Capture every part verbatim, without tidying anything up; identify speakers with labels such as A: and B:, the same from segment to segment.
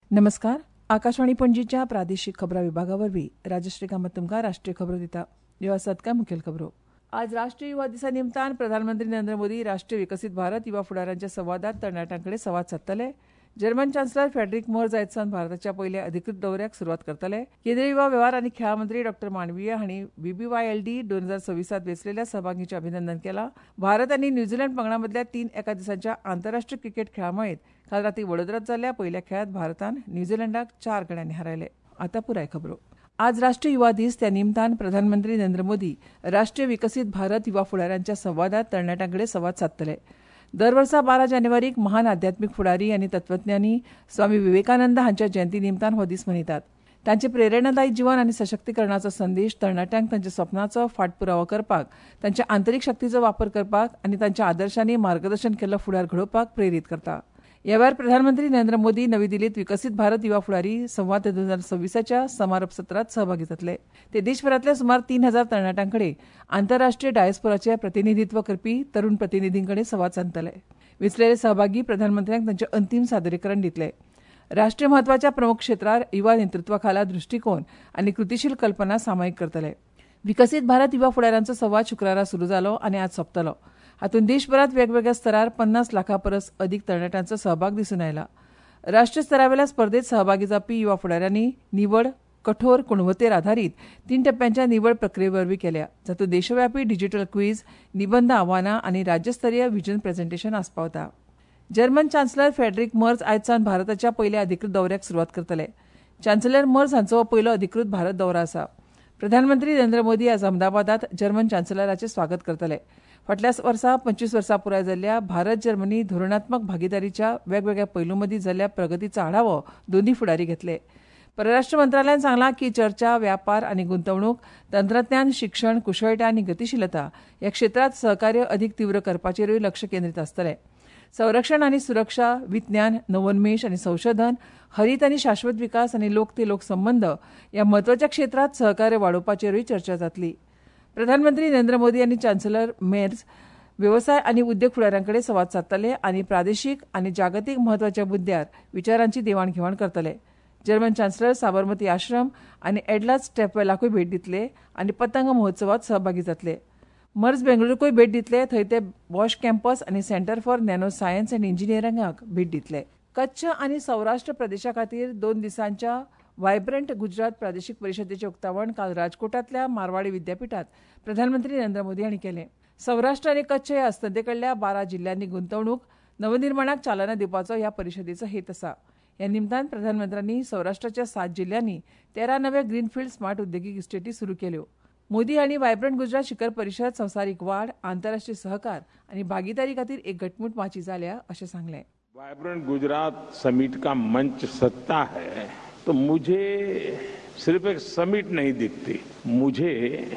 A: नमस्कार. आकाशवाणी पणजीच्या प्रादेशीक खबरां विभागावरवीं राजश्री कामत तुमकां राष्ट्रीय खबरो दिता. ह्यो आसात कांय मुखेल खबरो. आज राष्ट्रीय युवा दिसा निमतान प्रधानमंत्री नरेंद्र मोदी राष्ट्रीय विकसीत भारत युवा फुडाऱ्यांच्या संवादात तरणाट्यांकडे संवाद सादतले. जर्मन चान्सलर फ्रेडरिक मर्ज आयज सावन भारताच्या पयल्या अधिकृत दौऱ्याक सुरवात करतले. केंद्रीय युवा वेव्हार आनी खेळां मंत्री डॉ मांडवीय हांणी बीबीवायएलडी दोन हजार सव्वीसात वेंचलेल्या सहभागींचें अभिनंदन केलां. भारत आनी न्यूझीलंड पंगडा मदल्या तीन एका दिसाच्या आंतरराष्ट्रीय क्रिकेट खेळां काल रातीं वडोदरात जाल्ल्या पयल्या खेळांत भारतान न्यूझीलंडाक चार गड्यांनी हारयले. आतां पुराय खबरो. आज राष्ट्रीय युवा दीस त्या निमतान प्रधानमंत्री नरेंद्र मोदी राष्ट्रीय विकसीत भारत युवा फुडाऱ्यांच्या संवादात तरणाट्यांकडे संवाद सादतले. दर वर्सा बारा जानेवारीक महान आध्यात्मीक फुडारी आनी तत्वज्ञानी स्वामी विवेकानंद हांच्या जयंती निमतान हो दीस मनयतात. तांचे प्रेरणादायी जीवन आनी सशक्तीकरणाचो संदेश तरणाट्यांक तांच्या स्वप्नांचो फाटपुरावो करपाक, तांच्या आंतरीक शक्तीचो वापर करपाक आनी तांच्या आदर्शांनी मार्गदर्शन केल्लो फुडार घडोवपाक प्रेरीत करता. ह्या वेळार प्रधानमंत्री नरेंद्र मोदी नवी दिल्लीत विकसीत भारत युवा फुडारी संवाद दोन हजार सव्वीसाच्या समारोप सत्रात सहभागी जातले. ते देशभरातल्या सुमार तीन हजार तरणाट्यांकडे आंतरराष्ट्रीय डायस्पोराचे प्रतिनिधीत्व करपी तरुण प्रतिनिधींकडे संवाद साधतले. वेंचलेले सहभागी प्रधानमंत्र्यांक तांचे अंतीम सादरीकरण दितले. राष्ट्रीय म्हत्वाच्या प्रमुख क्षेत्रार युवा नेतृत्वा खाला दृष्टिकोन आनी कृतीशील कल्पना सामायिक करतले. विकसीत भारत युवा फुडाऱ्यांचो संवाद शुक्रारा सुरू जालो आनी आज सोंपतलो. हातूंत देशभरात वेगवेगळ्या स्तरार पन्नास लाखां परस अदीक तरणाट्यांचो सहभाग दिसून आयला. राष्ट्रीय स्तरावेल्या स्पर्धेत सहभागी जावपी युवा फुडाऱ्यांनी निवड कठोर गुणवत्तेर आधारीत तीन टप्प्यांच्या निवड प्रक्रिये वरवीं केल्या, जातूंत देशव्यापी डिजिटल क्वीज, निबंध आव्हानां आनी राज्यस्तरीय व्हिजन प्रेझेंटेशन आस्पावता. जर्मन चान्सलर फ्रेडरिक मर्ज आयज सावन भारताच्या पयल्या अधिकृत दौऱ्याक सुरवात करतले. चान्सलर मर्ज हांचो हो पयलो अधिकृत भारत दौरो आसा. प्रधानमंत्री नरेंद्र मोदी आज अहमदाबादात जर्मन चान्सलराचें स्वागत करतले. फाटल्या वर्सा पंचवीस वर्सां पुराय जाल्ल्या भारत जर्मनी धोरणात्मक भागीदारीच्या वेगवेगळ्या पैलू मदीं जाल्ल्या प्रगतीचो आढावो दोनूय फुडारी घेतले. परराष्ट्र मंत्रालयान सांगलां की चर्चा, व्यापार आनी गुंतवणूक, तंत्रज्ञान, शिक्षण, कुशळटाय आनी गतीशीलता ह्या क्षेत्रांत सहकार्य अदीक तीव्र करपाचेरूय लक्ष केंद्रीत आसतलें. संरक्षण आनी सुरक्षा, विज्ञान, नवोन्मेश आनी संशोधन, हरीत आनी शाश्वत विकास आनी लोक ते लोक संबंद ह्या म्हत्वाच्या क्षेत्रांत सहकार्य वाडोवपाचेरूय चर्चा जातली. प्रधानमंत्री नरेंद्र मोदी आनी चान्सलर मेर्ज व्यवसाय आनी उद्योग फुडाऱ्यांकडे संवाद सादतले आनी प्रादेशीक आनी जागतीक म्हत्वाच्या मुद्द्यार विचारांची देवाण-घेवाण करतले. जर्मन चान्सलर साबरमती आश्रम आनी एडलास स्टेपवेलाकूय भेट दितले आनी पतंग महोत्सवात सहभागी जातले. मर्ज बेंगळुरूकूय भेट दितले, थंय ते बॉश कॅम्पस आनी centre for nano science and इंजिनियरिंगाक भेट दितले. कच्छ आनी सौराष्ट्र प्रदेशा खातीर दोन दिसांच्या व्हायब्रंट गुजरात प्रादेशीक परिशदेचें उक्तावण काल राजकोटांतल्या मारवाडी विद्यापीठांत प्रधानमंत्री नरेंद्र मोदी हांणी केलें. सौराष्ट्र आनी कच्छ ह्या अस्तंतेकडल्या बारा जिल्ल्यांनी गुंतवणूक नवनिर्माणाक चालना दिवपाचो ह्या परिशदेचो हेत आसा. ह्या निमतान प्रधानमंत्र्यांनी सौराष्ट्राच्या सात जिल्ल्यांनी तेरा नव्या ग्रीनफिल्ड स्मार्ट उद्देगीक इस्टेटी सुरू केल्यो. मोदी हांणी व्हायब्रंट गुजरात शिखर परिशद संवसारीक वाड, आंतरराष्ट्रीय सहकार आनी भागीदारी खातीर एक घटमूट माची जाल्या अशें सांगलें.
B: वाइब्रेंट गुजरात समिट का मंच सत्ता है तो मुझे सिर्फ एक समिट नहीं दिखती, मुझे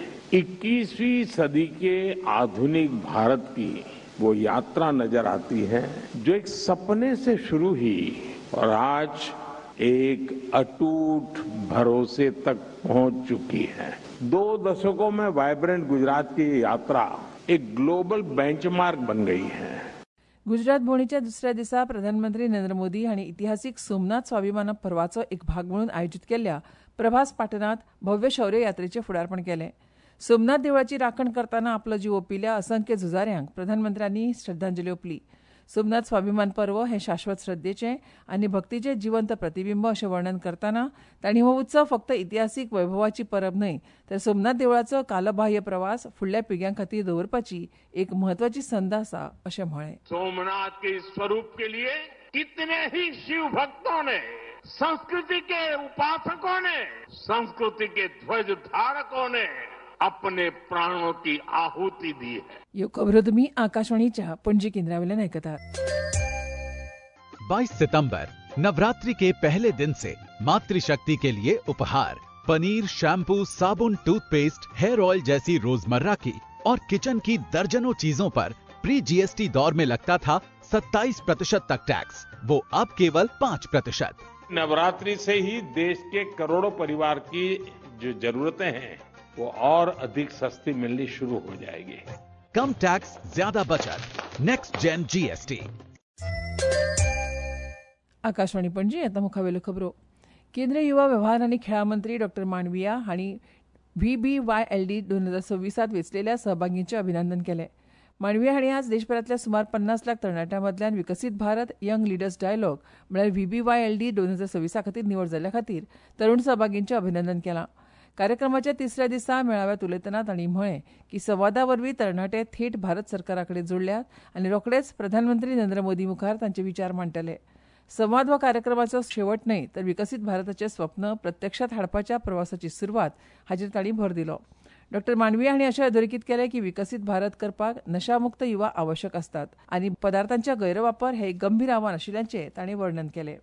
B: इक्कीसवीं सदी के आधुनिक भारत की वो यात्रा नजर आती है जो एक सपने से शुरू हुई और आज एक अटूट भरोसे तक पहुंच चुकी है. दो दशकों में वाइब्रेंट गुजरात की यात्रा एक ग्लोबल बेंचमार्क बन गई है.
A: गुजरात भोंवडेच्या दुसऱ्या दिसा प्रधानमंत्री नरेंद्र मोदी हांणी इतिहासीक सोमनाथ स्वाभिमान पर्वाचो एक भाग म्हणून आयोजीत केल्ल्या प्रभास पाटणात भव्य शौर्य यात्रेचें फुडारपण केलें. सोमनाथ देवळाची राखण करतना आपलो जीव ओंपिल्ल्या असंख्य झुजाऱ्यांक प्रधानमंत्र्यांनी श्रद्धांजली ओंपली. सोमनाथ स्वाभिमान पर्व हे शाश्वत श्रद्धेचें आनी भक्तीचें जिवंत प्रतिबिंब अशें वर्णन करतना तांणी हो उत्सव फक्त इतिहासीक वैभवाची परब न्हय तर सोमनाथ देवळाचो कालबाह्य प्रवास फुडल्या पिळग्यां खातीर दवरपाची एक म्हत्वाची संद आसा अशें म्हळें.
B: सोमनाथ के स्वरूप के लिए कितने ही शिव भक्तों ने, संस्कृति के उपासकों ने, संस्कृति के ध्वज धारकों ने अपने प्राणों की आहुति दी है.
A: यो खबरो तुमी आकाशवाणीच्या पणजी केंद्रावेल्यान आयकतात.
C: बाईस सितंबर नवरात्रि के पहले दिन से मातृशक्ति के लिए उपहार पनीर, शैम्पू, साबुन, टूथपेस्ट, हेयर ऑयल जैसी रोजमर्रा की और किचन की दर्जनों चीजों पर प्री जीएसटी दौर में लगता था सत्ताईस प्रतिशत तक टैक्स, वो अब केवल पाँच प्रतिशत.
B: नवरात्रि से ही देश के करोड़ों परिवार की जो जरूरतें हैं वो और अधिक सस्ती मिलनी शुरू हो जाएगी.
C: कम टैक्स, ज्यादा बचत. Next gen GST.
A: Akashvani Panaji येता मुखावेल्यो खबरो. केंद्रीय युवा वेव्हार आनी खेळा मंत्री डॉक्टर मांडविया हांणी V B Y L D दोन हजार सव्वीसात वेंचलेल्या सहभागींचे अभिनंदन केले. मांडविया हांणी आज देशभरातल्या सुमार पन्नास लाख तरणाट्यां मदल्यान Viksit Bharat young leaders dialogue म्हळ्यार V B Y L D दोन हजार सव्वीसा खातीर निवड जाल्ल्या खातीर तरुण सहभागींचे अभिनंदन केलां. कार्यक्रमाच्या तिसऱ्या दिसा मेळाव्यात उलयतना तांणी म्हळें की संवादा वरवीं तरणाटे थेट भारत सरकारा कडेन जोडल्यात आनी रोखडेच प्रधानमंत्री नरेंद्र मोदी मुखार तांचे विचार मांडटले. संवाद हो कार्यक्रमाचो शेवट न्हय तर विकसीत भारताचें स्वप्न प्रत्यक्षात हाडपाच्या प्रवासाची सुरवात हाचेर तांणी भर दिलो. डॉक्टर मांडविया हांणी अशें अधोरेखीत केलें की विकसीत भारत करपाक नशामुक्त युवा आवश्यक आसतात आनी पदार्थांचे गैरवापर हें एक गंभीर आव्हान आशिल्ल्याचें तांणी वर्णन केलें.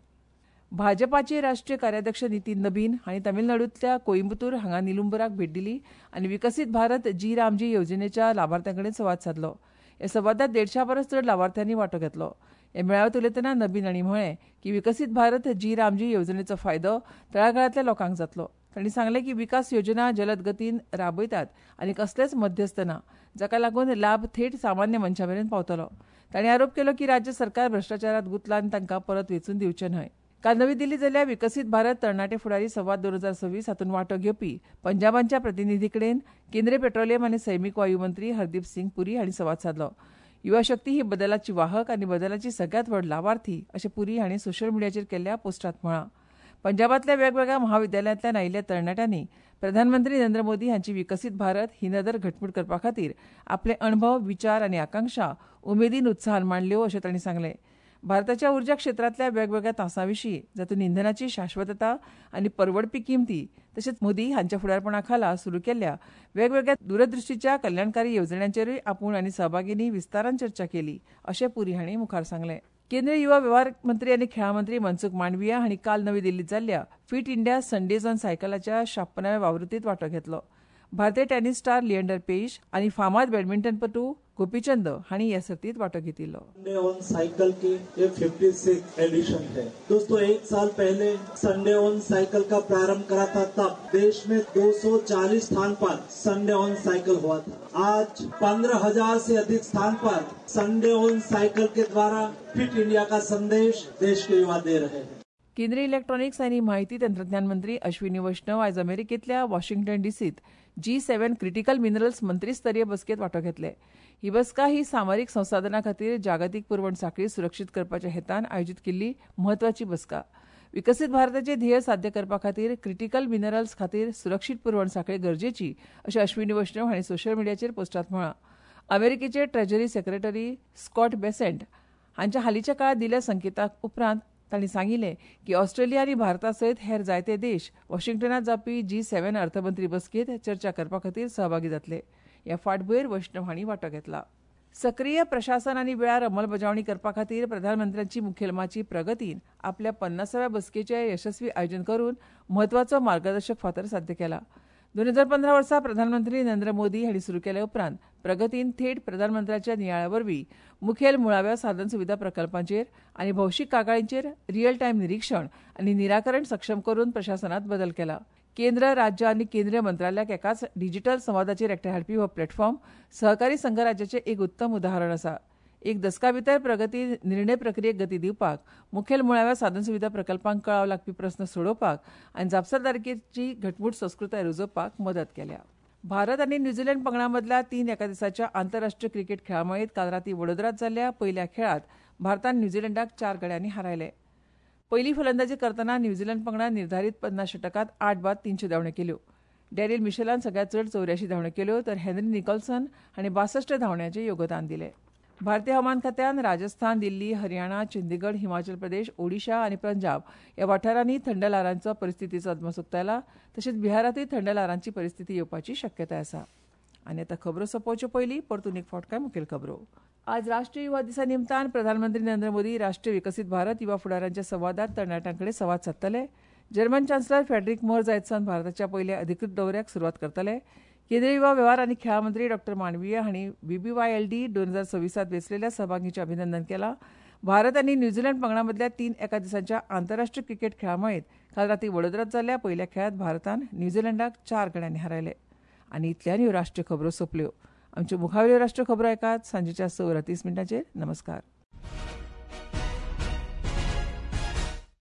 A: भाजपाचे राष्ट्रीय कार्याध्यक्ष नितीन नबीन हांणी तामिळनाडूंतल्या कोइंबतूर हांगा निलुंबराक भेट दिली आनी विकसीत भारत जी रामजी येवजणेच्या लाभार्थ्यां कडेन संवाद साधलो. ह्या संवादांत देडशा परस चड लाभार्थ्यांनी वांटो घेतलो. ह्या मेळाव्यात उलयतना नबीन हांणी म्हळें की विकसीत भारत जी रामजी येवजणेचो फायदो तळागाळांतल्या लोकांक जातलो. तांणी सांगलें की विकास योजना जलद गतीन राबयतात आनी कसलेच मध्यस्थ ना, जाका लागून लाभ थेट सामान्य मनशां मेरेन पावतलो. तांणी आरोप केलो की राज्य सरकार भ्रश्टाचारांत गुंतलां आनी तांकां परत वेंचून दिवचें न्हय. काल नवी दिल्लीत जाल्ल्या विकसीत भारत तरणाटे फुडारी संवाद दोन हजार सव्वीस हातूंत वांटो घेवपी पंजाबांच्या प्रतिनिधी कडेन केंद्रीय पेट्रोलियम आनी सैमीक वायू मंत्री हरदीप सिंग पुरी हांणी संवाद साधलो. युवा शक्ती ही बदलाची वाहक आनी बदलाची सगळ्यांत व्हड लावार्थी अशें पुरी हांणी सोशल मिडियाचेर केल्ल्या पोस्टांत म्हळां. पंजाबांतल्या वेगवेगळ्या महाविद्यालयांतल्यान आयिल्ल्या तरणाट्यांनी प्रधानमंत्री नरेंद्र मोदी हांची विकसीत भारत ही नदर घटमूट करपा खातीर आपले अणभव, विचार आनी आकांक्षा उमेदीन उत्साहान मांडल्यो अशें तांणी सांगलें. भारताच्या उर्जा क्षेत्रांतल्या वेगवेगळ्या तासां विशीं जातूंत इंधनाची शाश्वतता आनी परवडपी किंमती तशेंच मोदी हांच्या फुडारपणा खाला सुरू केल्ल्या वेगवेगळ्या दूरदृश्टीच्या कल्याणकारी येवजण्यांचेरूय आपूण आनी सहभागींनी विस्तारान चर्चा केली अशें पुरी हांणी मुखार सांगलें. केंद्रीय युवा वेव्हार मंत्री आनी खेळा मंत्री मनसुख मांडविया हांणी काल नवी दिल्लीत जाल्ल्या फीट इंडिया संडेज ऑन सायकलाच्या छप्पनाव्या वावृत्तींत वांटो घेतलो. भारतीय टेनिस स्टार लिएंडर पेस आनी फामाद बॅडमिंटनपटू गोपीचंद हांणी ह्या सर्तींत वांटो घेतिल्लो.
D: संडे ऑन साइकिल की ये छप्पनवीं एडिशन है. दोस्तों, एक साल पहले संडे ऑन साइकिल का प्रारंभ करा था, तब देश में दो सौ चालीस स्थान पर संडे ऑन साइकिल हुआ था. आज पंद्रह हजार से अधिक स्थान पर संडे ऑन साइकिल के द्वारा फिट इंडिया का संदेश देश के युवा दे रहे हैं.
A: केंद्रीय इलेक्ट्रॉनिक्स आनी माहिती तंत्रज्ञान मंत्री अश्विनी वैष्णव आयज अमेरिकेंतल्या वॉशिंग्टन डीसीत जी सेव्हन क्रिटिकल मिनरल्स मंत्रीस्तरीय बसकेंत वांटो घेतले. ही बसका ही सामरीक संसाधनां खातीर जागतीक पुरवण साखळी सुरक्षीत करपाच्या हेतान आयोजीत केल्ली म्हत्वाची बसका. विकसीत भारताचे ध्येय साध्य करपा खातीर क्रिटिकल मिनरल्स खातीर सुरक्षीत पुरवण साखळी गरजेची अशें अश्विनी वैष्णव हांणी सोशल मिडियाचेर पोस्टांत म्हळां. अमेरिकेचे ट्रेजरी सेक्रेटरी स्कॉट बेसेंट हांच्या हालींच्या काळात दिल्ल्या संकेताक उपरांत तांणी सांगिल्लें की ऑस्ट्रेलिया आनी भारता सयत हेर जायते देश वॉशिंग्टनात जावपी जी सेव्हन अर्थमंत्री बसकेंत चर्चा करपा खातीर सहभागी जातले. ह्या फाटभुंयेर वैष्णव हांणी वांटो घेतला. सक्रीय प्रशासन आनी वेळार अंमलबजावणी करपा खातीर प्रधानमंत्र्यांची मुखेलमाची प्रगतीन आपल्या पन्नासाव्या बसकेचें यशस्वी आयोजन करून म्हत्वाचो मार्गदर्शक फातर साध्य केला. दोन हजार पंदरा वर्सा प्रधानमंत्री नरेंद्र मोदी हांणी सुरू केल्या उपरांत प्रगतीन थेट प्रधानमंत्र्याच्या नियाळ्या वरवीं मुखेल मुळाव्या साधन सुविधा प्रकल्पांचेर आनी भौशीक कागाळींचेर रियल टायम निरीक्षण आनी निराकरण सक्षम करून प्रशासनात बदल केला. केंद्र, राज्य आनी केंद्रीय मंत्रालयाक एकाच डिजिटल संवादाचेर एकठांय हाडपी हो प्लॅटफॉर्म सहकारी संघराज्याचें एक उत्तम उदाहरण आसा. एक दशका भितर प्रगती निर्णय प्रक्रियेक गती दिवपाक, मुखेल मुळाव्या साधन सुविधा प्रकल्पांक कळाव लागपी प्रस्न सोडोवपाक आनी जापसालदारकेची घटमूट संस्कृताय रुजोवपाक मदत केल्या. भारत आनी न्यूझीलंड पंगडा मदल्या तीन एका दिसाच्या आंतरराष्ट्रीय क्रिकेट खेळामळीत काल रातीं वडोदरात जाल्ल्या पयल्या खेळात भारतान न्यूझीलंडाक चार गड्यांनी हारयले. पयली फलंदाजी करतना न्यूझीलंड पंगडान निर्धारीत पन्नास षटकांत आठ बाद तिनशे धांवड्यो केल्यो. डॅरिल मिशेलान सगळ्यांत चड चौऱ्याशी धांवड्यो केल्यो तर हेनरी निकोल्सन हांणी बासश्ट धांवड्यांचें योगदान दिलें. भारतीय हवामान खात्यान राजस्थान, दिल्ली, हरियाणा, चंदीगड, हिमाचल प्रदेश, ओडिशा आनी पंजाब ह्या वाठारांनी थंड ल्हारांचो परिस्थितीचो अदमास उक्तायला. तशेंच बिहारांतूय थंड ल्हारांची परिस्थिती येवपाची शक्यताय आसा. आनी आतां खबरो सोंपोवचे पयलीं परतून एक फावट कांय मुखेल खबरो. आज राष्ट्रीय युवा दिसा निमतान प्रधानमंत्री नरेंद्र मोदी राष्ट्रीय विकसीत भारत युवा फुडाऱ्यांच्या संवादात तरणाट्यां कडेन संवाद सादतले. जर्मन चान्सलर फ्रेडरिक मर्ज आयजसावन भारताच्या पयल्या अधिकृत दौऱ्याक सुरवात करतले. केंद्रीय युवा वेव्हार आनी खेळा मंत्री डॉक्टर मांडविया हांणी V B Y L D दोन हजार सव्वीसात वेंचलेल्या सहभागींचें अभिनंदन केलां. भारत आनी न्यूझीलंड पंगडा मदल्या तीन एका दिसाच्या आंतरराष्ट्रीय क्रिकेट खेळामळीत काल रातीं वडोदरात जाल्ल्या पयल्या खेळात भारतान न्यूझीलंडाक चार गड्यांनी हारयले. आनी इतल्यान ह्यो राष्ट्रीय खबरो सोंपल्यो. आमच्यो मुखावेल्यो राष्ट्रीय खबरो ऐकात सांजेच्या स वरां तीस मिनटांचेर. नमस्कार.